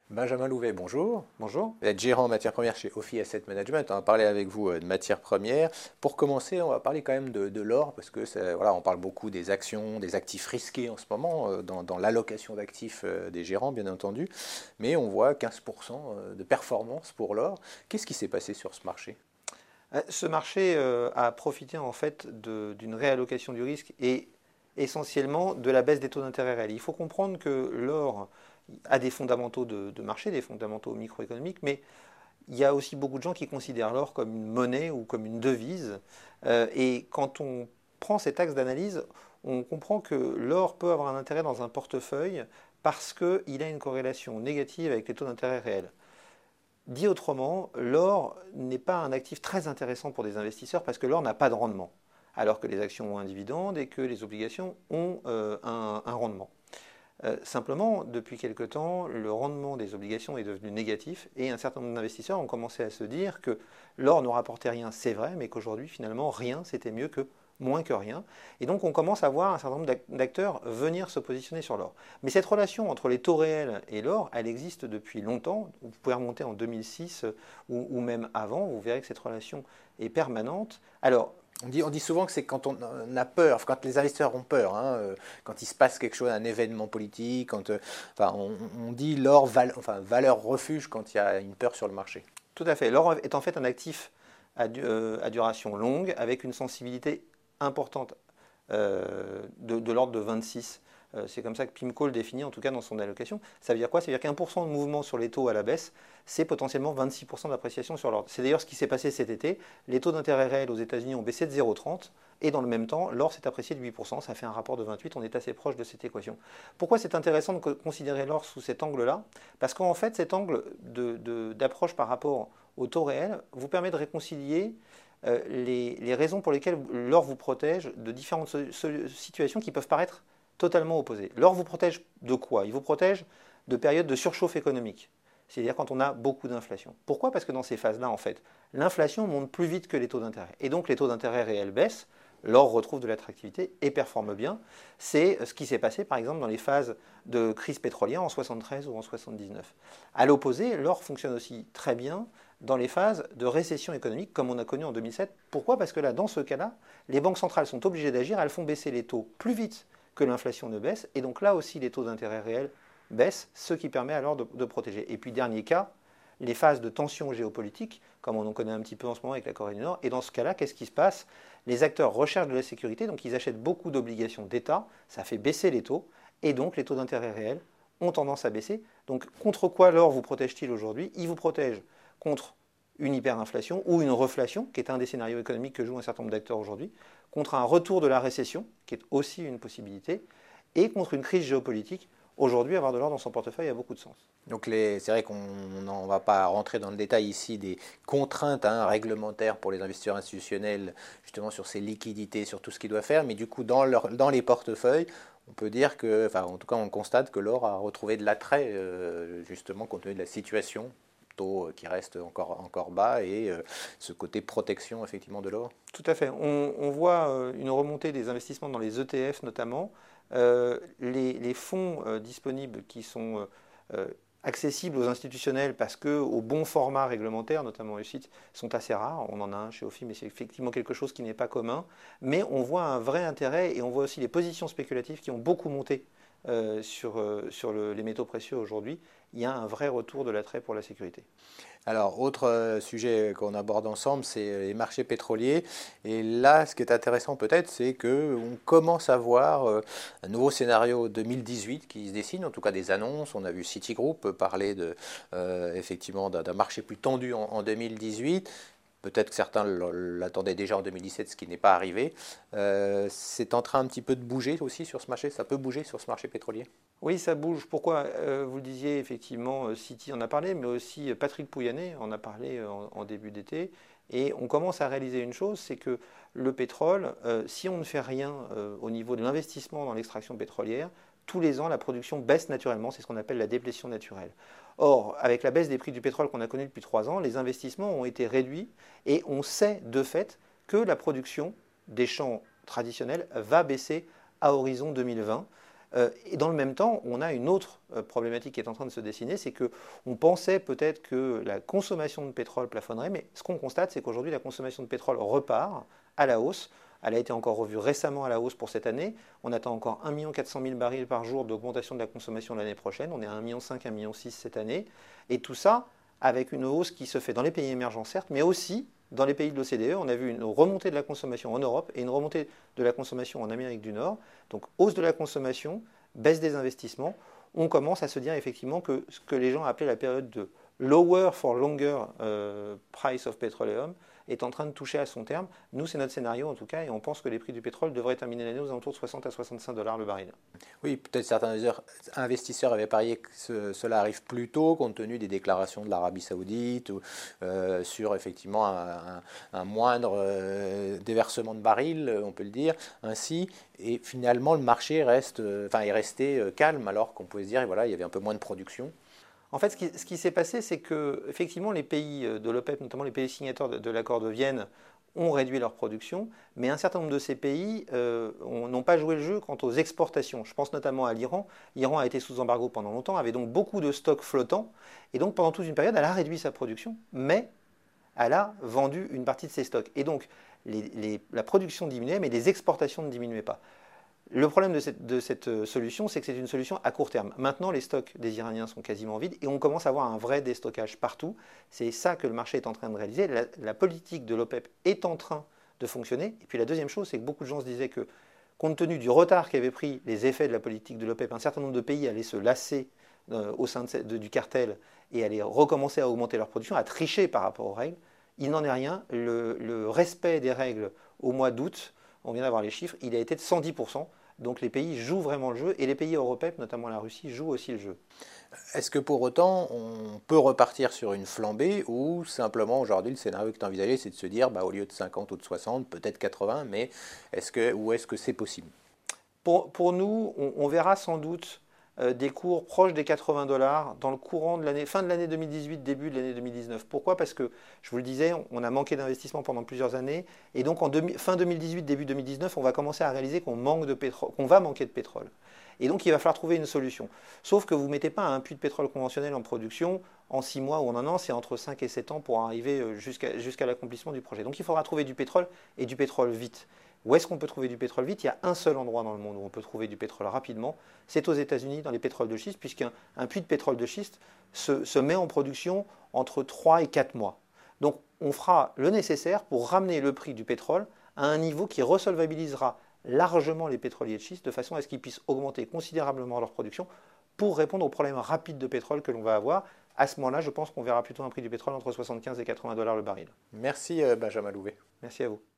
Benjamin Louvet, bonjour. Bonjour. Vous êtes gérant en matières premières chez Ophi Asset Management. On va parler avec vous de matières premières. Pour commencer, on va parler quand même de l'or, parce que voilà, on parle beaucoup des actions, des actifs risqués en ce moment, dans l'allocation d'actifs des gérants, bien entendu. Mais on voit 15% de performance pour l'or. Qu'est-ce qui s'est passé sur ce marché? Ce marché a profité en fait d'une réallocation du risque et essentiellement de la baisse des taux d'intérêt réels. Il faut comprendre que l'or a des fondamentaux de marché, des fondamentaux microéconomiques, mais il y a aussi beaucoup de gens qui considèrent l'or comme une monnaie ou comme une devise. Et quand on prend cet axe d'analyse, on comprend que l'or peut avoir un intérêt dans un portefeuille parce qu'il a une corrélation négative avec les taux d'intérêt réels. Dit autrement, l'or n'est pas un actif très intéressant pour des investisseurs parce que l'or n'a pas de rendement, alors que les actions ont un dividende et que les obligations ont un rendement. Simplement, depuis quelque temps, le rendement des obligations est devenu négatif et un certain nombre d'investisseurs ont commencé à se dire que l'or ne rapportait rien, c'est vrai, mais qu'aujourd'hui, finalement, rien, c'était mieux que moins que rien. Et donc, on commence à voir un certain nombre d'acteurs venir se positionner sur l'or. Mais cette relation entre les taux réels et l'or, elle existe depuis longtemps. Vous pouvez remonter en 2006 ou même avant, vous verrez que cette relation est permanente. Alors, On dit souvent que c'est quand on a peur, enfin, quand les investisseurs ont peur, hein, quand il se passe quelque chose, un événement politique, enfin, on dit l'or, enfin, valeur refuge quand il y a une peur sur le marché. tout à fait. L'or est en fait un actif à duration longue avec une sensibilité importante de l'ordre de 26. C'est comme ça que PIMCO le définit, en tout cas dans son allocation. Ça veut dire quoi? Ça veut dire qu'1% de mouvement sur les taux à la baisse, c'est potentiellement 26% d'appréciation sur l'or. C'est d'ailleurs ce qui s'est passé cet été. Les taux d'intérêt réels aux États-Unis ont baissé de 0,30 et dans le même temps, l'or s'est apprécié de 8%. Ça fait un rapport de 28. On est assez proche de cette équation. Pourquoi c'est intéressant de considérer l'or sous cet angle-là? Parce qu'en fait, cet angle d'approche par rapport au taux réel vous permet de réconcilier les raisons pour lesquelles l'or vous protège de différentes situations qui peuvent paraître totalement opposées. L'or vous protège de quoi? Il vous protège de périodes de surchauffe économique, c'est-à-dire quand on a beaucoup d'inflation. Pourquoi? Parce que dans ces phases-là, en fait, l'inflation monte plus vite que les taux d'intérêt. Et donc les taux d'intérêt réels baissent, l'or retrouve de l'attractivité et performe bien. C'est ce qui s'est passé, par exemple, dans les phases de crise pétrolière en 73 ou en 79. À l'opposé, l'or fonctionne aussi très bien dans les phases de récession économique comme on a connu en 2007. Pourquoi? Parce que là, dans ce cas-là, les banques centrales sont obligées d'agir, elles font baisser les taux plus vite que l'inflation ne baisse, et donc là aussi les taux d'intérêt réels baissent, ce qui permet alors de protéger. Et puis dernier cas, les phases de tension géopolitique, comme on en connaît un petit peu en ce moment avec la Corée du Nord, et dans ce cas-là, qu'est-ce qui se passe? Les acteurs recherchent de la sécurité, donc ils achètent beaucoup d'obligations d'État, ça fait baisser les taux, et donc les taux d'intérêt réels ont tendance à baisser. Donc contre quoi l'or vous protège-t-il aujourd'hui? Il vous protège contre une hyperinflation ou une reflation, qui est un des scénarios économiques que jouent un certain nombre d'acteurs aujourd'hui, contre un retour de la récession, qui est aussi une possibilité, et contre une crise géopolitique. Aujourd'hui, avoir de l'or dans son portefeuille a beaucoup de sens. Donc c'est vrai qu'on ne va pas rentrer dans le détail ici des contraintes, hein, réglementaires pour les investisseurs institutionnels, justement sur ces liquidités, sur tout ce qu'ils doivent faire, mais du coup dans les portefeuilles, on peut dire que, enfin en tout cas on constate que l'or a retrouvé de l'attrait, justement compte tenu de la situation, taux qui reste encore bas, et ce côté protection effectivement de l'or. Tout à fait. On voit une remontée des investissements dans les ETF notamment. Les fonds disponibles qui sont accessibles aux institutionnels parce qu'au bon format réglementaire, notamment les sites, sont assez rares. On en a un chez OFI, mais c'est effectivement quelque chose qui n'est pas commun. Mais on voit un vrai intérêt et on voit aussi les positions spéculatives qui ont beaucoup monté sur les métaux précieux aujourd'hui. Il y a un vrai retour de l'attrait pour la sécurité. Alors, autre sujet qu'on aborde ensemble, c'est les marchés pétroliers. Et là, ce qui est intéressant peut-être, c'est qu'on commence à voir un nouveau scénario 2018 qui se dessine, en tout cas des annonces. On a vu Citigroup parler effectivement d'un marché plus tendu en 2018. Peut-être que certains l'attendaient déjà en 2017, ce qui n'est pas arrivé. C'est en train un petit peu de bouger aussi sur ce marché. Ça peut bouger sur ce marché pétrolier. Oui, ça bouge. Pourquoi? Vous le disiez, effectivement, City en a parlé, mais aussi Patrick Pouyanné en a parlé en début d'été. Et on commence à réaliser une chose, c'est que le pétrole, si on ne fait rien au niveau de l'investissement dans l'extraction pétrolière, tous les ans, la production baisse naturellement. C'est ce qu'on appelle la déplétion naturelle. Or, avec la baisse des prix du pétrole qu'on a connue depuis 3 ans, les investissements ont été réduits et on sait de fait que la production des champs traditionnels va baisser à horizon 2020. Et dans le même temps, on a une autre problématique qui est en train de se dessiner, c'est qu'on pensait peut-être que la consommation de pétrole plafonnerait, mais ce qu'on constate, c'est qu'aujourd'hui, la consommation de pétrole repart à la hausse. Elle a été encore revue récemment à la hausse pour cette année. On attend encore 1 400 000 barils par jour d'augmentation de la consommation l'année prochaine. On est à 1,5 million, 1,6 million cette année. Et tout ça avec une hausse qui se fait dans les pays émergents, certes, mais aussi dans les pays de l'OCDE. On a vu une remontée de la consommation en Europe et une remontée de la consommation en Amérique du Nord. Donc hausse de la consommation, baisse des investissements. On commence à se dire effectivement que ce que les gens appelaient la période de lower for longer price of petroleum est en train de toucher à son terme. Nous, c'est notre scénario en tout cas, et on pense que les prix du pétrole devraient terminer l'année aux alentours de 60 à 65 dollars le baril. Oui, peut-être certains investisseurs avaient parié que cela arrive plus tôt, compte tenu des déclarations de l'Arabie Saoudite, ou sur effectivement un moindre déversement de barils, on peut le dire ainsi. Et finalement, le marché est resté calme, alors qu'on pouvait se dire, voilà, il y avait un peu moins de production. En fait, ce qui s'est passé, c'est que effectivement, les pays de l'OPEP, notamment les pays signataires de l'accord de Vienne, ont réduit leur production, mais un certain nombre de ces pays n'ont pas joué le jeu quant aux exportations. Je pense notamment à l'Iran. L'Iran a été sous embargo pendant longtemps, avait donc beaucoup de stocks flottants, et donc pendant toute une période, elle a réduit sa production, mais elle a vendu une partie de ses stocks. Et donc, la production diminuait, mais les exportations ne diminuaient pas. Le problème de cette solution, c'est que c'est une solution à court terme. Maintenant, les stocks des Iraniens sont quasiment vides et on commence à avoir un vrai déstockage partout. C'est ça que le marché est en train de réaliser. La politique de l'OPEP est en train de fonctionner. Et puis la deuxième chose, c'est que beaucoup de gens se disaient que, compte tenu du retard qu'avaient pris les effets de la politique de l'OPEP, un certain nombre de pays allaient se lasser au sein du cartel et allaient recommencer à augmenter leur production, à tricher par rapport aux règles. Il n'en est rien. Le respect des règles au mois d'août, on vient d'avoir les chiffres, il a été de 110%. Donc les pays jouent vraiment le jeu et les pays européens, notamment la Russie, jouent aussi le jeu. Est-ce que pour autant on peut repartir sur une flambée ou simplement aujourd'hui le scénario qui est envisagé c'est de se dire au lieu de 50 ou de 60, peut-être 80, mais est-ce que c'est possible? Pour nous, on verra sans doute des cours proches des 80 dollars dans le courant de l'année, fin de l'année 2018, début de l'année 2019. Pourquoi? Parce que, je vous le disais, on a manqué d'investissement pendant plusieurs années et donc fin 2018, début 2019, on va commencer à réaliser qu'on va manquer de pétrole. Et donc il va falloir trouver une solution. Sauf que vous ne mettez pas un puits de pétrole conventionnel en production en 6 mois ou en 1 an, c'est entre 5 et 7 ans pour arriver jusqu'à l'accomplissement du projet. Donc il faudra trouver du pétrole et du pétrole vite. Où est-ce qu'on peut trouver du pétrole vite? Il y a un seul endroit dans le monde où on peut trouver du pétrole rapidement, c'est aux États-Unis, dans les pétroles de schiste, puisqu'un puits de pétrole de schiste se met en production entre 3 et 4 mois. Donc on fera le nécessaire pour ramener le prix du pétrole à un niveau qui resolvabilisera largement les pétroliers de schiste de façon à ce qu'ils puissent augmenter considérablement leur production pour répondre aux problèmes rapides de pétrole que l'on va avoir. À ce moment-là, je pense qu'on verra plutôt un prix du pétrole entre 75 et 80 dollars le baril. Merci Benjamin Louvet. Merci à vous.